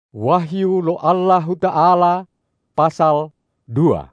Wahyu lo Allahu Ta'ala pasal 2.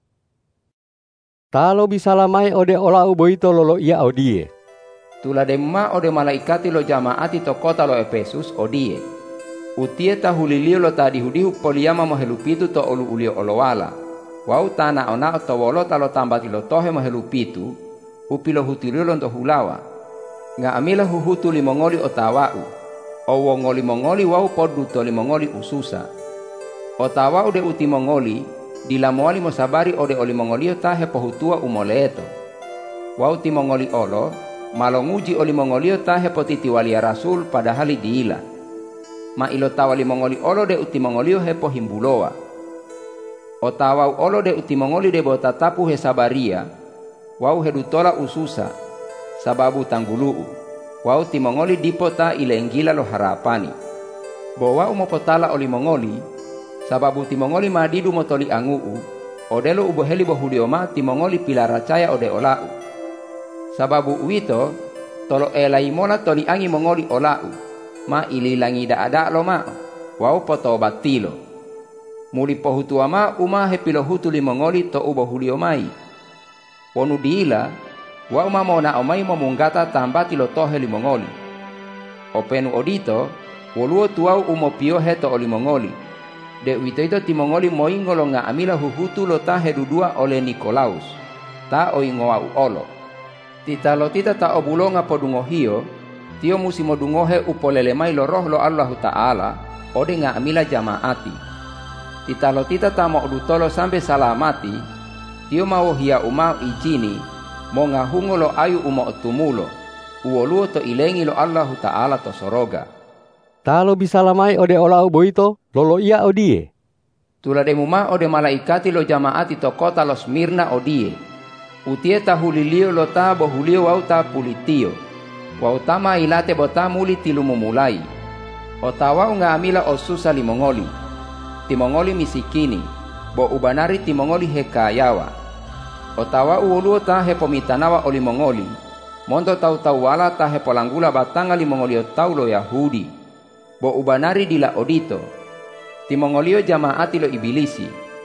Talo bisalamai ode olau boito lolo ia odie. Tula demma ode malaikati lo jamaati to kota lo Efesus odie. Utie tahulilio lo tadihudihu poliama mohelupitu to olu ulio olowala. Wau tana ona to wolo talo tambati lo tohe mohelupitu upilo hutilio lo hulawa. Nga amila huhutu limongoli otawau. Owo ngoli mongoli wau podu to limongoli ususa. Otawa ode uti mongoli dilamoali mosabari ode oli mongolio tahe pohutua umoleto. Wau ti mongoli olo malonguji oli mongolio tahe potiti walia rasul padahali diila. Ma ilo tawali mongoli olo de uti mongolio hepo himbuloa. Otawa olo de uti mongoli de botatapu he sabaria. Wau hedutola ususa sababu tangguluu. Wau ti mongoli dipota ile enggila lo harapani. Bowa umopotala oli mongoli sababu ti mongoli madidu motoli anguu odelo uboheli bohudioma ti mongoli pilaracaya ode olau. Sababu uito tolo elai mola toli angi mongoli olau ma ililangi ada lo ma wau poto batilo. Muli pohutuama uma hepilo hutu li mongoli to ubohudiomai. Wonu diila wa umamona omai momunggata tambati lo tohe limongoli. Openu odito, woluo tuau umopio heto olimongoli. De witoito timongoli moingolo nga amila huhutu lo tahe dudua ole Nikolaus. Ta oingoa uolo. Tita lo tita ta obulonga podungohio, tio musimo dungohe upolelemai lo roh lo Allahu Ta'ala, ode nga amila jamaati. Tita lo tita ta mo udutolo sampai salamati, tio mau hia umau ijini, monga hungo lo ayu umo otumulo uoluo to ilengi lo Allahu Ta'ala to soroga. Talo bisalamai ode olau boito lolo ia odie. Tula demuma ode malaikati lo jamaati to kota lo Smirna odie. Utie tahulilio lo ta bohulio wau ta pulitio. Wau tama ilate bota muli tilumumulai. Otawa unga amila osusa limongoli. Timongoli misikini. Bo ubanari timongoli hekayawa. Otawa uoluo tahe pomitanawa oli mongoli. Mondo tau wala tahe polanggula batanga li mongolio taulo Yahudi. Bo ubanari dila odito. Ti mongolio jamaati lo ibilisi.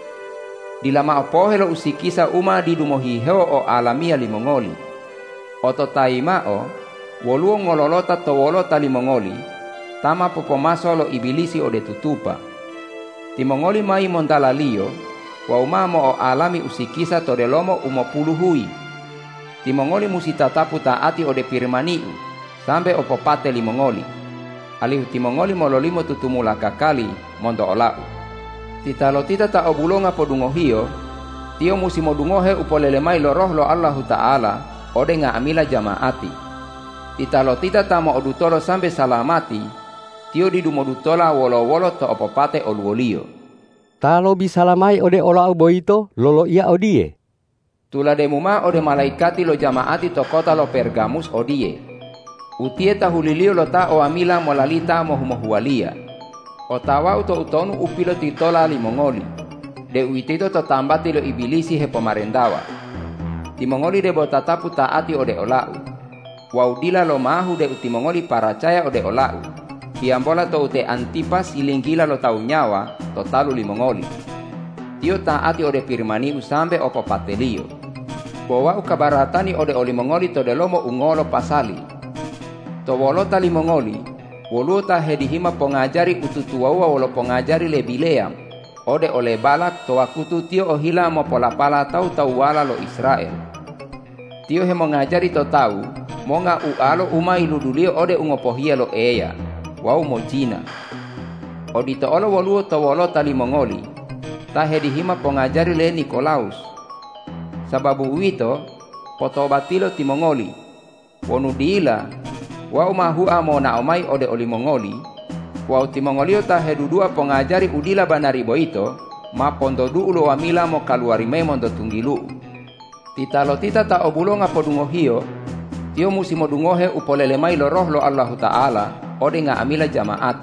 Dila maapohe lo usikisa uma di dumohiheo o alamia li mongoli. Oto taimao woluo ngololota to wolota li mongoli. Tama popomaso lo ibilisi ode tutupa. Ti mongoli mai mondalalio. Wa umamo o alami usikisa todelomo umopuluhui. Timongoli musitatapu taati ode firmaniu sampai opopate limongoli. Alihu timongoli mololimo tutumula kakali mondo olau. Titalo tita ta obulonga podungohio, tio musimo dungohe upolelemai lo roh lo Allahu Ta'ala ode nga amila jamaati. Titalo tita ta mo odutolo sampai salamati, tio didumodutola wolo-wolo to opopate oluolio. Talo bisalamai ode olau boito lolo ia odie. Tula demuma ode malaikati lo jamaati to kota lo Pergamus odie. Utie tahulilio lo ta o amila molalita mohumohualia. Otawa uto utonu upilo titola limongoli. De uitito to tambati lo ibilisi he pomarendawa. Timongoli de botatapu taati ode olau. Waudila lo mahu de utimongoli paracaya ode olau. Hiambola to ute Antipas ilinggila lo tau nyawa to talu limongoli. Tio taati ode firmani usambe opo patelio. Bawa ukabaratani ode olimongoli to delomo ungolo pasali. To wolota limongoli, woluota hedihima pongajari ututuaua wolo pongajari lebileam. Ode ole balak to wakutu tio ohila mo polapala tau wala lo Israel. Tio he mongajari to tau, monga ualo umai ludulio ode ungopohia lo eya. Wau mojina. Odito olo woluo to wolota limongoli. Tahedihima pongajari le Nikolaus. Sababu uito potobatilo timongoli. Wonu diila wau mahu amona omai ode olimongoli. Wau timongolio tahedudua pongajari udila banari boito. Ma pondodu ulo wamila mo kaluarime mondo tunggilu. Titalo tita ta obulonga podungohio. Tio musimo dungohe upolelemai lo roh lo Allahu Ta'ala. Ode nga amila jamaati.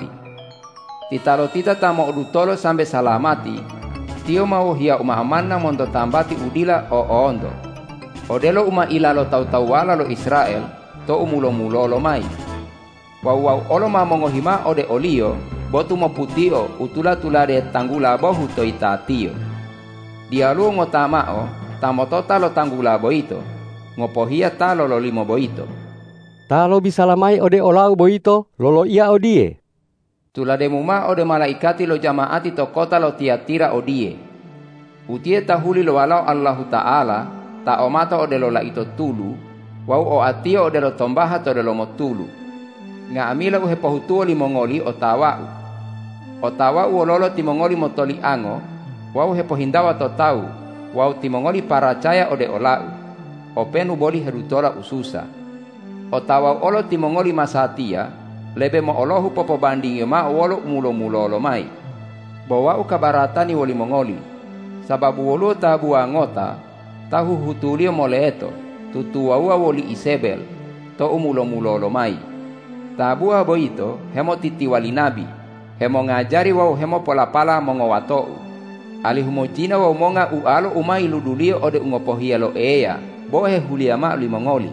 Titalo tita tamo udutolo sampai salamati. Tio mau hia uma amanna mondo tambati udila o ondo. Odelo uma ilalo tau wala lo Israel to umulo mulo lo mai. Wau olo mamongohima ode olio botu mo putio utula tulade tanggula bohu to itatio. Dialu ngotamao tamotota lo tanggula boito, ngopohia talo lo limo boito. Talo bisa lamai ode olau boito lolo ia odie. Tulade muma ode malaikati lo jamaati to kota lo Tiatira odie. Utie tahuli lo walau Allahu Ta'ala ta omata ode lo la ito tulu, wau o atio ode lo tombaha to ode lo motulu. Nga amila uhe pohutuo limongoli o tawau. O tawau o lolo timongoli motoli ango, wau he pohindawa to tau, wau timongoli paracaya ode olau. O penu boli herutola ususa. O tawau olo timongoli masatia, lebe mo olohu popo bandingi ma wolo umulo-mulo lo mai. Bawa ukabaratani woli mongoli. Sababu wolo tabu angota, tahu hutulio moleeto, tutuaua woli Isebel, to umulo-mulo lo mai. Tabua boito, hemo titiwali nabi, hemo ngajari wau hemo polapala mongowatou. Alihumojina wau monga ualo umai ludulio ode ungopohia lo eya, bohe huliama limongoli.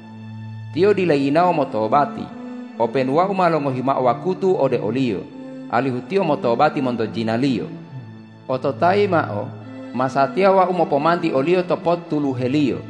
Tio dilayinao motobati, open wau malongo hima wakutu ode olio, alihutio motobati mondo jinalio. Ototai mao, masatia wau mopomanti olio topot tulu helio.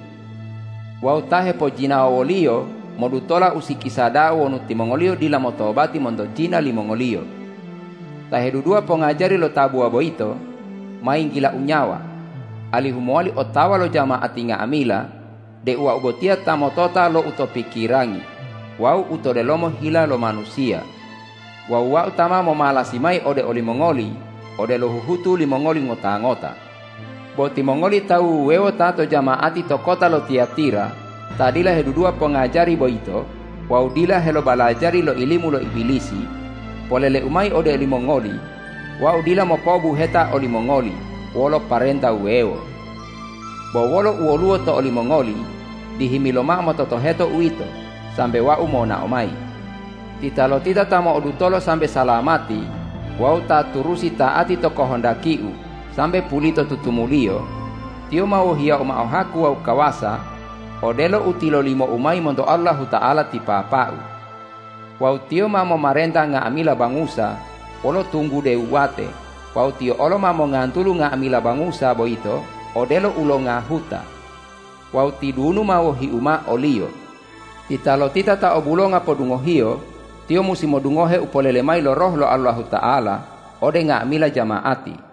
Wau tahe po jinao olio, modutola usikisada wonu timongolio dila motobati mondo jina limongolio. Tahedudua pengajari lo tabua boito, main gila unyawa. Alihumuali otawa lo jamaati nga amila, de ua ubotia tamotota lo utopikirangi. Wau utodelomo hila lo manusia. Wau utama momalasimai ode olimongoli, ode lo huhutu limongoli ngota-ngota. Boti mongoli tau wewo tato jamaati to kota lo Tiatira, tadila hedudua pengajari boito, wau dila helo balajari lo ilimu lo ibilisi, polele umai ode limongoli, wau dila mopobu heta olimongoli, wolo parenta uewo. Bowolo uoluo to olimongoli, dihimiloma mototo heto uito, sambe wau mona omai. Titalo tita tamo odutolo sambe salamati, wau ta turusi taati to kohondakiu, sambe pulito tutumulio, tio mau hia uma ohaku wau kawasa, odelo utilo limo umai mondo Allahu Ta'ala tipapau. Wau tio mamo marenta nga amila bangusa, olo tunggu deuwate, wau tio olo mamo ngantulu nga amila bangusa boito, odelo ulo nga huta. Wau tidunu mau hiuma olio. Titalo tita ta obulo nga podungohio, tio musimo dungohe upolele mai lo roh lo Allahu Ta'ala, ode nga amila jamaati.